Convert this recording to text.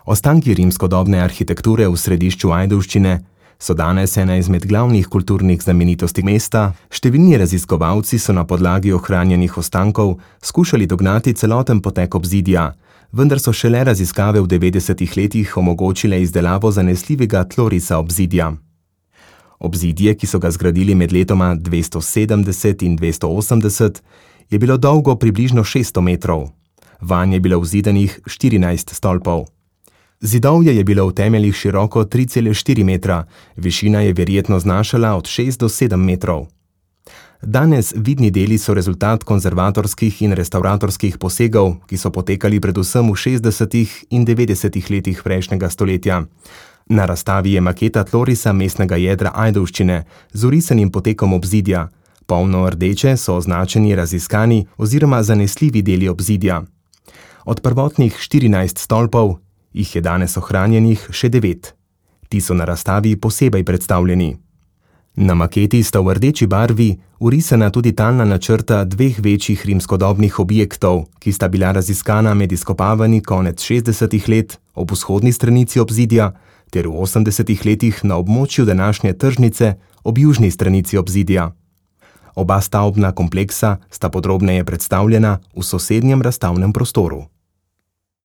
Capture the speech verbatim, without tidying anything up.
Ostanki rimskodobne arhitekture v središču Ajdovščine so danes ena izmed glavnih kulturnih znamenitosti mesta. Številni raziskovalci so na podlagi ohranjenih ostankov skušali dognati celoten potek obzidja, vendar so šele raziskave v devetdesetih letih omogočile izdelavo zanesljivega tlorisa obzidja. Obzidje, ki so ga zgradili med letoma dvesto sedemdeset in dvesto osemdeset, je bilo dolgo približno šeststo metrov. Vanj je bilo vzidanih štirinajst stolpov. Zidovje je bilo v temeljih široko tri cele štiri metra, višina je verjetno znašala od šest do sedem metrov. Danes vidni deli so rezultat konzervatorskih in restavratorskih posegov, ki so potekali predvsem v šestdesetih in devetdesetih letih prejšnjega stoletja. Na razstavi je maketa tlorisa mestnega jedra Ajdovščine z vrisanim potekom obzidja. Polno rdeče so označeni raziskani oziroma zanesljivi deli obzidja. Od prvotnih štirinajst stolpov jih je danes ohranjenih še devet. Ti so na razstavi posebej predstavljeni. Na maketi sta v rdeči barvi vrisana tudi talna načrta dveh večjih rimskodobnih objektov, ki sta bila raziskana med izkopavanji konec šestdesetih let ob vzhodni stranici obzidja ter v osemdesetih letih na območju današnje tržnice ob južni stranici obzidja. Oba stavbna kompleksa sta podrobneje predstavljena v sosednjem razstavnem prostoru.